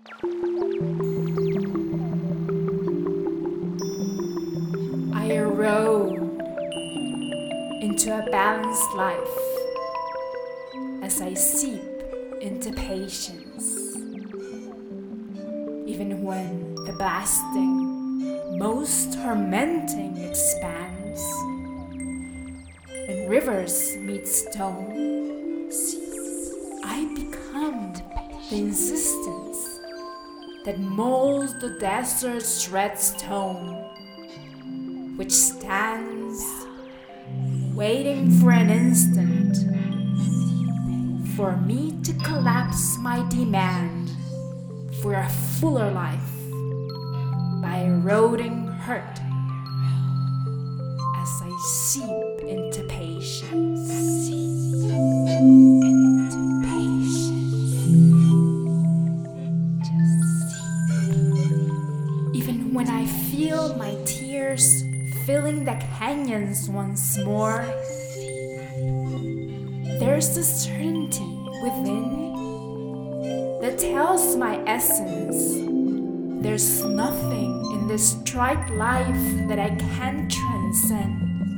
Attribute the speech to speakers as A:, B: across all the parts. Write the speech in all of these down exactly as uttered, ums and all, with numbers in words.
A: I erode into a balanced life as I seep into patience, even when the blasting, most tormenting expands, and rivers meet stone, I become the insistence that molds the desert's red stone, which stands waiting for an instant for me to collapse my demand for a fuller life by eroding hurt as I seep into patience. Seep into patience. Just seep. Even when I feel my tears filling the canyons once more, there's a certainty within that tells my essence there's nothing in this trite life that I can't transcend.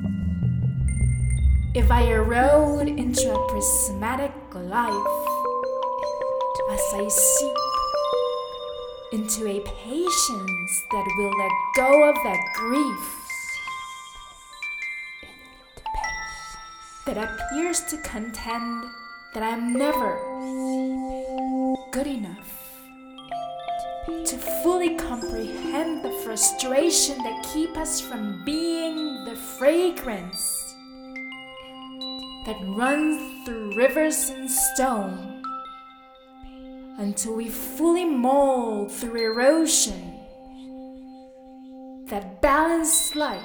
A: If I erode into a prismatic life as I seep into a patience that will let go of that grief that appears to contend that I'm never good enough to fully comprehend the frustration that keeps us from being the fragrance that runs through rivers and stone until we fully mold through erosion that balanced life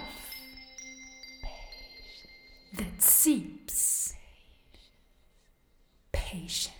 A: that seeps patience.